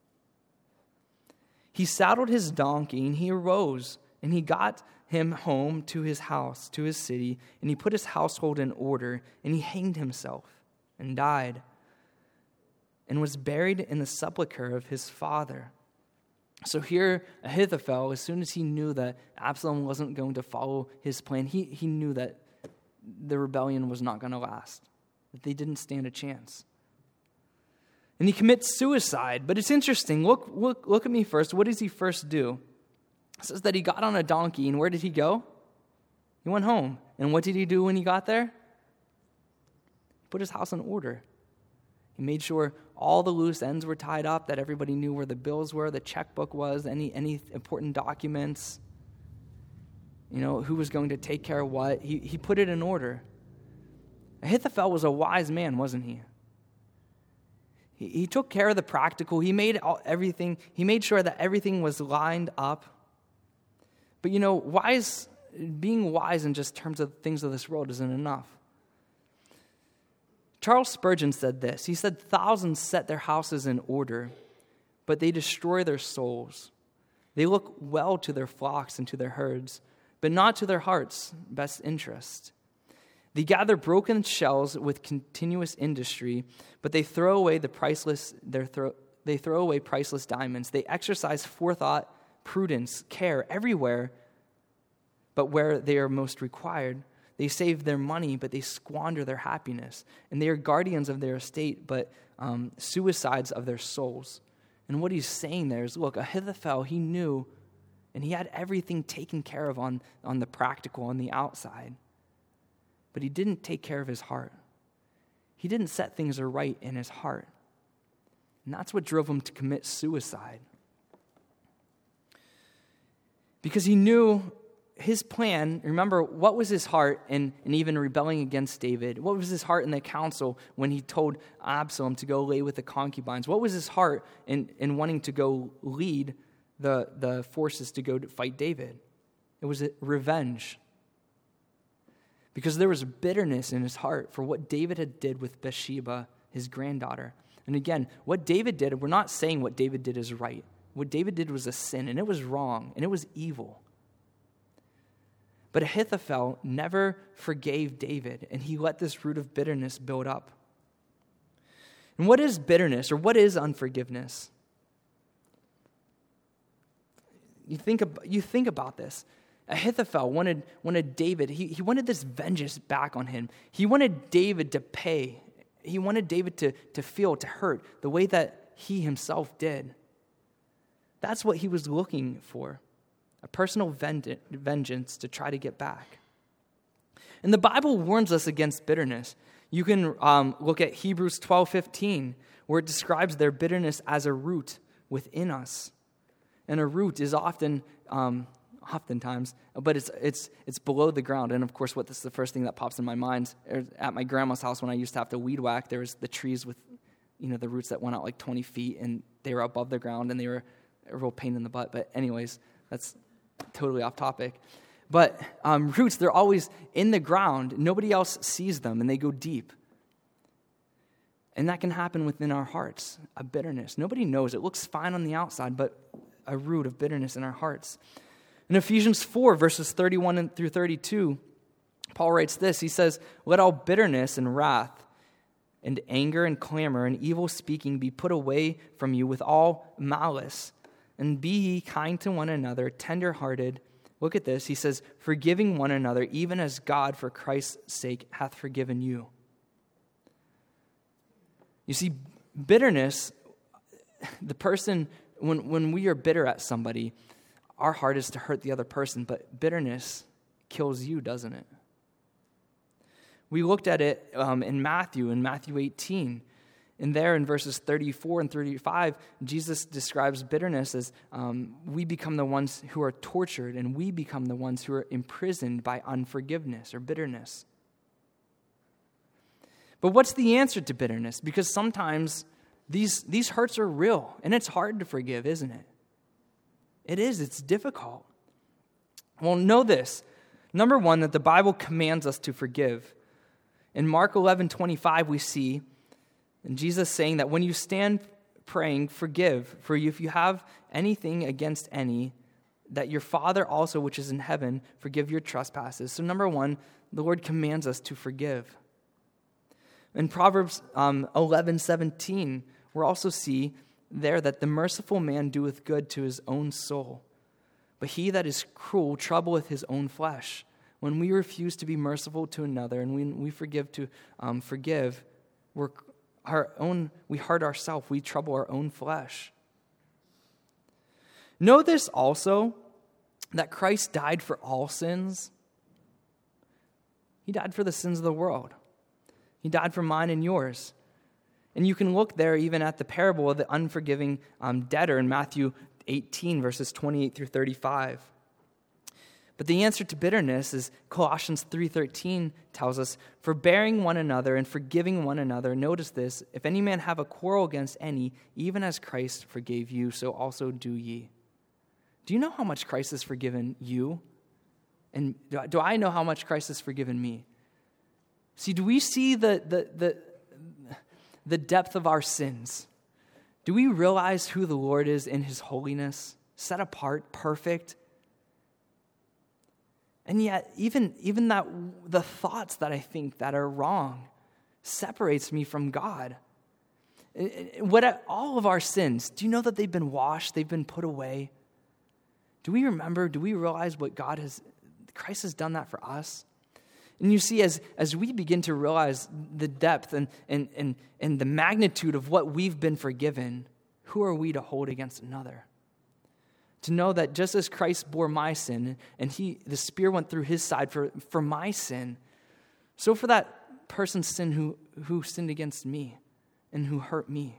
he saddled his donkey and he arose and he got him home to his house, to his city, and he put his household in order, and he hanged himself and died, and was buried in the sepulchre of his father. So here, Ahithophel, as soon as he knew that Absalom wasn't going to follow his plan, he, he knew that the rebellion was not going to last, that they didn't stand a chance. And he commits suicide. But it's interesting. Look, look, look at me first. What does he first do? It says that he got on a donkey, and where did he go? He went home. And what did he do when he got there? He put his house in order. He made sure all the loose ends were tied up, that everybody knew where the bills were, the checkbook was, any any important documents, you know, who was going to take care of what. He, he put it in order. Ahithophel was a wise man, wasn't he? He, he took care of the practical. He made all, everything, he made sure that everything was lined up. But you know, wise being wise in just terms of things of this world isn't enough. Charles Spurgeon said this. He said, thousands set their houses in order, but they destroy their souls. They look well to their flocks and to their herds, but not to their heart's best interest. They gather broken shells with continuous industry, but they throw away the priceless. Their throw, they throw away priceless diamonds. They exercise forethought, prudence, care everywhere, but where they are most required. They save their money, but they squander their happiness. And they are guardians of their estate, but um, suicides of their souls. And what he's saying there is, look, Ahithophel, he knew, and he had everything taken care of on, on the practical, on the outside. But he didn't take care of his heart. He didn't set things right in his heart. And that's what drove him to commit suicide. Because he knew his plan, remember, what was his heart in, in even rebelling against David? What was his heart in the council when he told Absalom to go lay with the concubines? What was his heart in, in wanting to go lead the, the forces to go to fight David? It was revenge. Because there was bitterness in his heart for what David had did with Bathsheba, his granddaughter. And again, what David did, we're not saying what David did is right. What David did was a sin, and it was wrong, and it was evil. But Ahithophel never forgave David, and he let this root of bitterness build up. And what is bitterness, or what is unforgiveness? You think, about, you think about this. Ahithophel wanted, wanted David, he, he wanted this vengeance back on him. He wanted David to pay. He wanted David to, to feel, to hurt, the way that he himself did. That's what he was looking for. A personal vengeance to try to get back. And the Bible warns us against bitterness. You can um, look at Hebrews twelve fifteen, where it describes their bitterness as a root within us. And a root is often, um, oftentimes, but it's it's it's below the ground. And of course, what this is the first thing that pops in my mind. At my grandma's house, when I used to have to weed whack, there was the trees with, you know, the roots that went out like twenty feet, and they were above the ground, and they were a real pain in the butt. But anyways, that's totally off topic. But um, roots, they're always in the ground. Nobody else sees them, and they go deep. And that can happen within our hearts, a bitterness. Nobody knows. It looks fine on the outside, but a root of bitterness in our hearts. In Ephesians four, verses thirty-one through thirty-two, Paul writes this. He says, "Let all bitterness and wrath and anger and clamor and evil speaking be put away from you with all malice. And be ye kind to one another, tender-hearted." Look at this. He says, "forgiving one another, even as God for Christ's sake hath forgiven you." You see, bitterness, the person, when, when we are bitter at somebody, our heart is to hurt the other person, but bitterness kills you, doesn't it? We looked at it um, in Matthew, in Matthew eighteen. And there in verses thirty-four and thirty-five, Jesus describes bitterness as um, we become the ones who are tortured, and we become the ones who are imprisoned by unforgiveness or bitterness. But what's the answer to bitterness? Because sometimes these, these hurts are real, and it's hard to forgive, isn't it? It is. It's difficult. Well, know this. Number one, that the Bible commands us to forgive. In Mark eleven twenty-five, we see and Jesus saying that when you stand praying, forgive, for if you have anything against any, that your Father also, which is in heaven, forgive your trespasses. So number one, the Lord commands us to forgive. In Proverbs um, eleven seventeen, we also see there that the merciful man doeth good to his own soul, but he that is cruel troubleth his own flesh. When we refuse to be merciful to another and when we forgive to um, forgive, we're Our own, we hurt ourselves. We trouble our own flesh. Know this also, that Christ died for all sins. He died for the sins of the world. He died for mine and yours. And you can look there even at the parable of the unforgiving um, debtor in Matthew eighteen, verses twenty-eight through thirty-five. But the answer to bitterness is Colossians three thirteen tells us, "Forbearing one another and forgiving one another." Notice this, "If any man have a quarrel against any, even as Christ forgave you, so also do ye." Do you know how much Christ has forgiven you? And do I, do I know how much Christ has forgiven me? See, do we see the, the, the, the depth of our sins? Do we realize who the Lord is in his holiness, set apart, perfect? And yet, even, even that the thoughts that I think that are wrong separates me from God. What all of our sins, do you know that they've been washed, they've been put away? Do we remember, do we realize what God has, Christ has done that for us? And you see, as, as we begin to realize the depth and, and, and, and the magnitude of what we've been forgiven, who are we to hold against another? To know that just as Christ bore my sin, and he, the spear went through his side for, for my sin, so for that person's sin who, who sinned against me and who hurt me.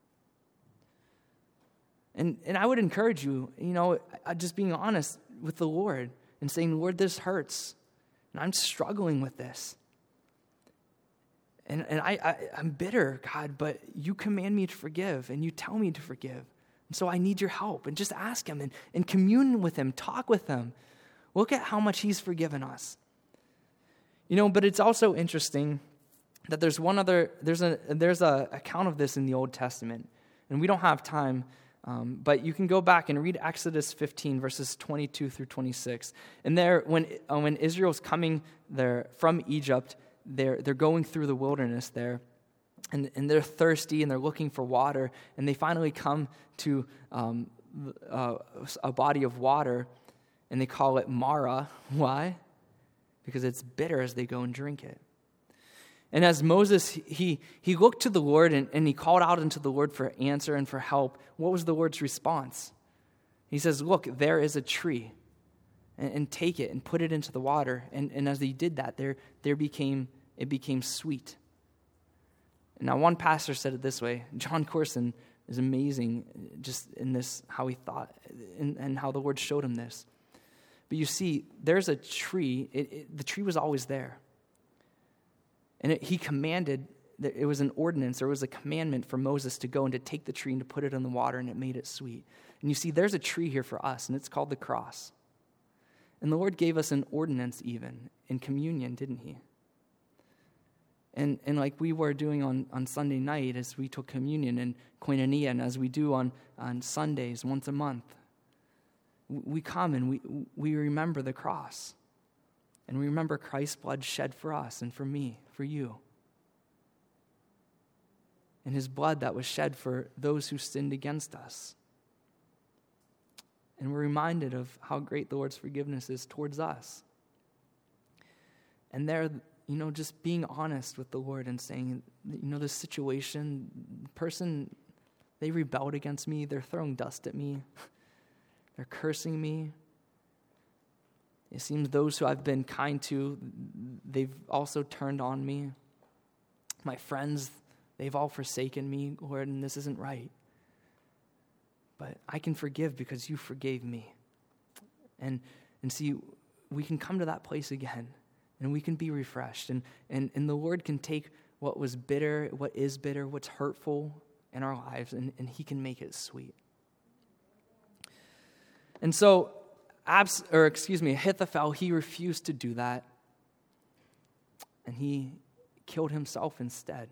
And, and I would encourage you, you know, just being honest with the Lord and saying, Lord, this hurts. And I'm struggling with this. And, and I, I, I'm bitter, God, but you command me to forgive and you tell me to forgive. And so I need your help. And just ask him and, and commune with him, talk with him. Look at how much he's forgiven us. You know, but it's also interesting that there's one other, there's a there's a account of this in the Old Testament. And we don't have time, um, but you can go back and read Exodus fifteen, verses twenty-two through twenty-six. And there, when uh, when Israel's coming there from Egypt, they're they're going through the wilderness there. And, and they're thirsty and they're looking for water. And they finally come to um, uh, a body of water, and they call it Mara. Why? Because it's bitter as they go and drink it. And as Moses, he, he looked to the Lord and, and he called out unto the Lord for answer and for help. What was the Lord's response? He says, look, there is a tree, and, and take it and put it into the water. And, and as he did that, there, there became it became sweet. And now one pastor said it this way. John Corson is amazing just in this, how he thought and, and how the Lord showed him this. But you see, there's a tree. It, it, the tree was always there. And it, he commanded, that it was an ordinance, there was a commandment for Moses to go and to take the tree and to put it in the water, and it made it sweet. And you see, there's a tree here for us, and it's called the cross. And the Lord gave us an ordinance even in communion, didn't he? And and like we were doing on, on Sunday night as we took communion and koinonia, and as we do on, on Sundays once a month, we come and we we remember the cross. And we remember Christ's blood shed for us and for me, for you. And his blood that was shed for those who sinned against us. And we're reminded of how great the Lord's forgiveness is towards us. And there, you know, just being honest with the Lord and saying, you know, this situation, person, they rebelled against me, they're throwing dust at me, they're cursing me. It seems those who I've been kind to, they've also turned on me. My friends, they've all forsaken me, Lord, and this isn't right. But I can forgive because you forgave me. And and see, we can come to that place again, and we can be refreshed. And, and, and the Lord can take what was bitter, what is bitter, what's hurtful in our lives, and, and he can make it sweet. And so, Abs, or excuse me, Ahithophel, he refused to do that. And he killed himself instead.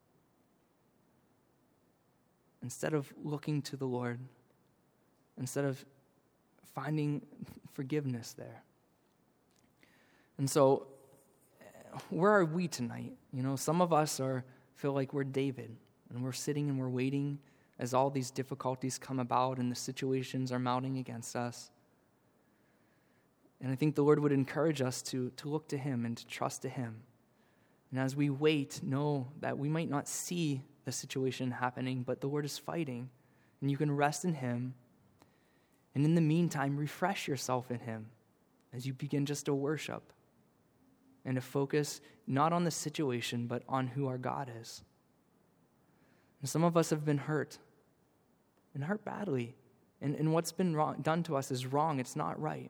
Instead of looking to the Lord, instead of finding forgiveness there. And so, where are we tonight? You know, some of us are feel like we're David, and we're sitting and we're waiting as all these difficulties come about and the situations are mounting against us. And I think the Lord would encourage us to, to look to him and to trust to him. And as we wait, know that we might not see the situation happening, but the Lord is fighting. And you can rest in him. And in the meantime, refresh yourself in him as you begin just to worship and to focus not on the situation, but on who our God is. And some of us have been hurt and hurt badly. And, and what's been wrong, done to us is wrong. It's not right.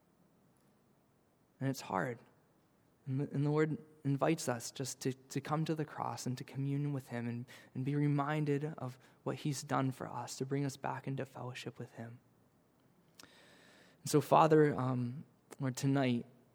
And it's hard. And the, and the Lord invites us just to, to come to the cross and to commune with him and, and be reminded of what he's done for us to bring us back into fellowship with him. And so, Father, um, Lord, tonight,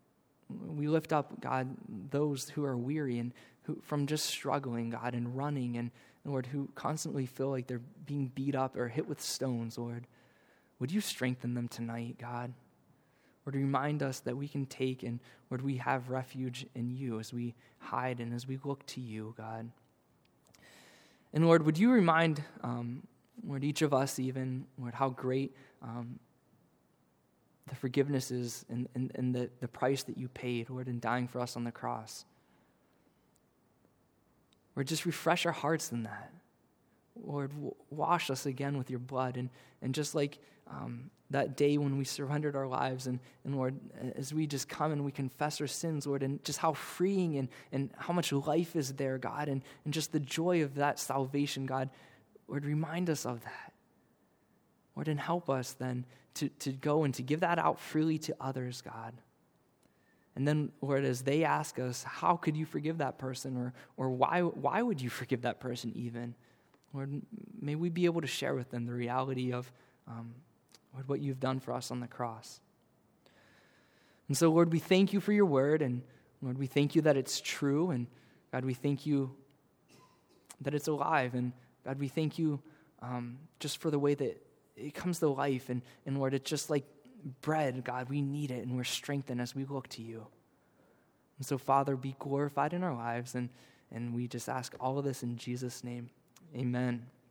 we lift up, God, those who are weary and who from just struggling, God, and running, and Lord, who constantly feel like they're being beat up or hit with stones, Lord. Would you strengthen them tonight, God? Lord, remind us that we can take and, Lord, we have refuge in you as we hide and as we look to you, God. And Lord, would you remind, um, Lord, each of us even, Lord, how great um, the forgiveness is and, and, and the, the price that you paid, Lord, in dying for us on the cross. Lord, just refresh our hearts in that. Lord, w- wash us again with your blood. And, and just like um, that day when we surrendered our lives, and, and Lord, as we just come and we confess our sins, Lord, and just how freeing and, and how much life is there, God, and, and just the joy of that salvation, God, Lord, remind us of that. Lord, and help us then to, to go and to give that out freely to others, God. And then, Lord, as they ask us, how could you forgive that person? Or or why why would you forgive that person even? Lord, may we be able to share with them the reality of, um, Lord, what you've done for us on the cross. And so, Lord, we thank you for your word. And, Lord, we thank you that it's true. And, God, we thank you that it's alive. And, God, we thank you um, just for the way that it comes to life. And, and Lord, it's just like bread, God, we need it, and we're strengthened as we look to you. And so, Father, be glorified in our lives, and, and we just ask all of this in Jesus' name. Amen.